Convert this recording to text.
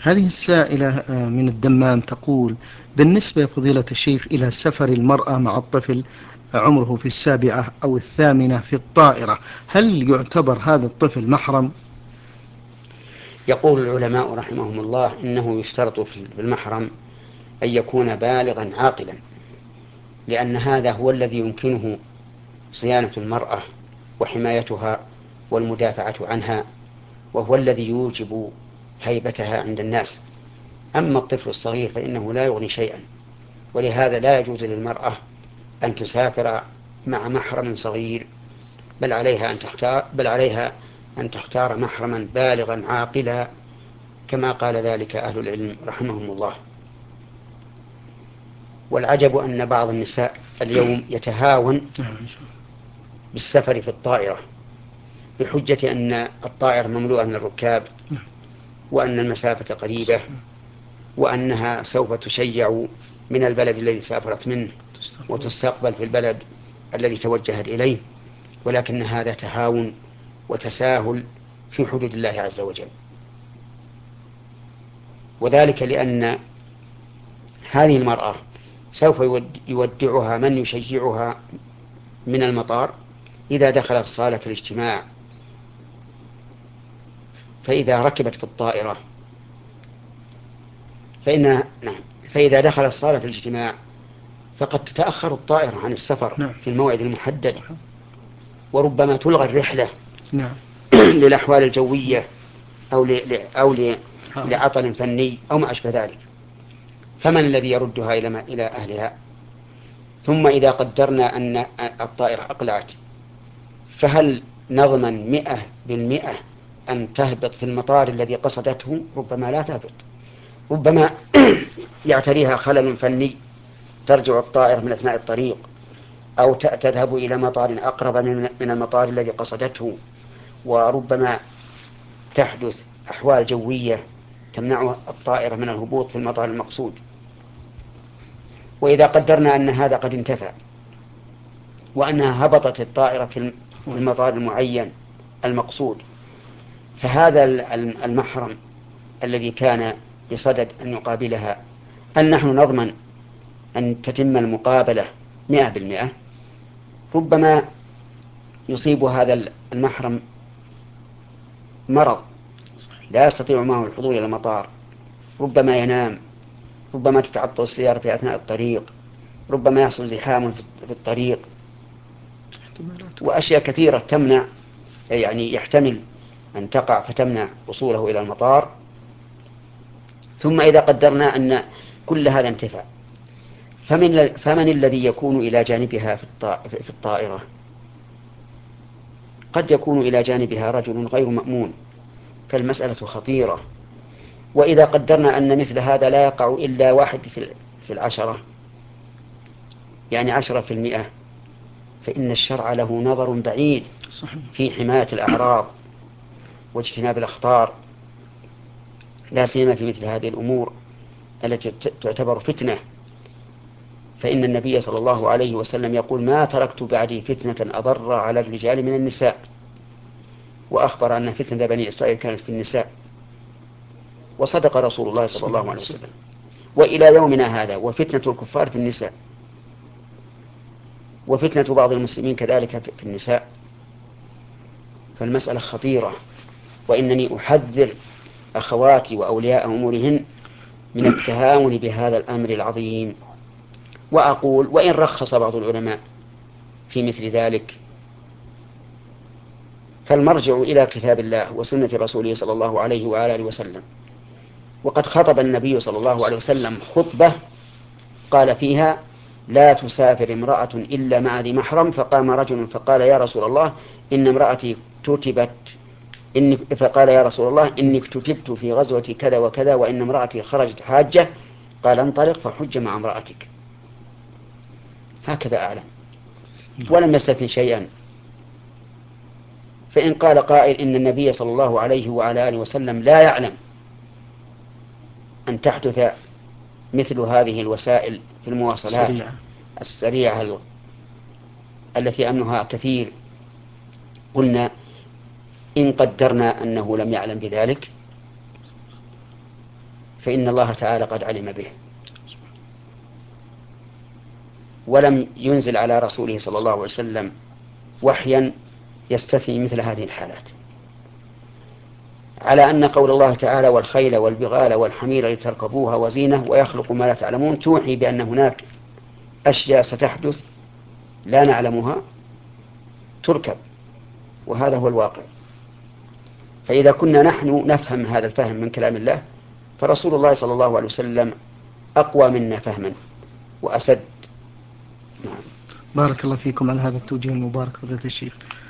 هذه السائلة من الدمام تقول: بالنسبة يا فضيلة الشيخ إلى سفر المرأة مع الطفل عمره في السابعة أو الثامنة في الطائرة، هل يعتبر هذا الطفل محرم؟ يقول العلماء رحمهم الله إنه يشترط في المحرم أن يكون بالغا عاقلا، لأن هذا هو الذي يمكنه صيانة المرأة وحمايتها والمدافعة عنها، وهو الذي يوجب هيبتها عند الناس. أما الطفل الصغير فإنه لا يغني شيئا، ولهذا لا يجوز للمرأة أن تسافر مع محرم صغير، بل عليها أن تختار محرما بالغا عاقلا، كما قال ذلك أهل العلم رحمهم الله. والعجب أن بعض النساء اليوم يتهاون بالسفر في الطائرة بحجة أن الطائرة مملوءة من الركاب، وأن المسافة قريبة، وأنها سوف تشيع من البلد الذي سافرت منه وتستقبل في البلد الذي توجهت إليه، ولكن هذا تهاون وتساهل في حدود الله عز وجل. وذلك لأن هذه المرأة سوف يودعها من يشجعها من المطار إذا دخلت صالة الاجتماع. فإذا ركبت في الطائرة فإذا دخلت صالة الاجتماع فقد تتأخر الطائرة عن السفر نعم. في الموعد المحدد، وربما تلغى الرحلة نعم. للأحوال الجوية أو نعم. لعطل فني أو ما أشبه ذلك. فمن الذي يردها إلى أهلها؟ ثم إذا قدرنا أن الطائرة أقلعت، فهل نضمن 100% أن تهبط في المطار الذي قصدته؟ ربما لا تهبط، ربما يعتريها خلل فني ترجع الطائرة من أثناء الطريق، أو تذهب إلى مطار أقرب من المطار الذي قصدته، وربما تحدث أحوال جوية تمنع الطائرة من الهبوط في المطار المقصود. وإذا قدرنا أن هذا قد انتفى، وأنها هبطت الطائرة في المطار المعين المقصود، فهذا المحرم الذي كان بصدد أن يقابلها، هل نحن نضمن أن تتم المقابلة 100%؟ ربما يصيب هذا المحرم مرض لا يستطيع معه الحضور إلى المطار، ربما ينام، ربما تتعطل السيارة في أثناء الطريق، ربما يحصل زحام في الطريق، وأشياء كثيرة تمنع، يعني يحتمل أن تقع فتمنع وصوله إلى المطار. ثم إذا قدرنا أن كل هذا انتفع، فمن الذي يكون إلى جانبها في الطائرة؟ قد يكون إلى جانبها رجل غير مأمون، فالمسألة خطيرة. وإذا قدرنا أن مثل هذا لا يقع إلا واحد في 10، يعني 10%، فإن الشرع له نظر بعيد في حماية الأعراض واجتناب الأخطار، لا سيما في مثل هذه الأمور التي تعتبر فتنة. فإن النبي صلى الله عليه وسلم يقول: ما تركت بعدي فتنة أضر على الرجال من النساء، وأخبر أن فتنة بني إسرائيل كانت في النساء، وصدق رسول الله صلى الله عليه وسلم. وإلى يومنا هذا وفتنة الكفار في النساء، وفتنة بعض المسلمين كذلك في النساء، فالمسألة خطيرة. وإنني أحذر أخواتي وأولياء أمورهن من التهاون بهذا الأمر العظيم. وأقول: وإن رخص بعض العلماء في مثل ذلك، فالمرجع إلى كتاب الله وسنة رسوله صلى الله عليه وآله وسلم. وقد خطب النبي صلى الله عليه وسلم خطبة قال فيها: لا تسافر امرأة إلا مع ذي محرم. فقام رجل فقال: يا رسول الله إن امرأتي كتبت فقال: يا رسول الله إني اكتتبت في غزوة كذا وكذا، وإن امرأتي خرجت حاجة. قال: انطلق فحج مع امرأتك. هكذا أعلم، ولم يستثن شيئا. فإن قال قائل إن النبي صلى الله عليه وعلى آله وسلم لا يعلم أن تحدث مثل هذه الوسائل في المواصلات السريعة التي أمنها كثير، قلنا: إن قدرنا أنه لم يعلم بذلك فإن الله تعالى قد علم به، ولم ينزل على رسوله صلى الله عليه وسلم وحيا يستثني مثل هذه الحالات. على أن قول الله تعالى والخيل والبغال والحمير لتركبوها وزينة ويخلق ما لا تعلمون توحي بأن هناك أشياء ستحدث لا نعلمها تركب، وهذا هو الواقع. فإذا كنا نحن نفهم هذا الفهم من كلام الله، فرسول الله صلى الله عليه وسلم أقوى منا فهما وأسد. نعم. بارك الله فيكم على هذا التوجيه المبارك فضيلة الشيخ.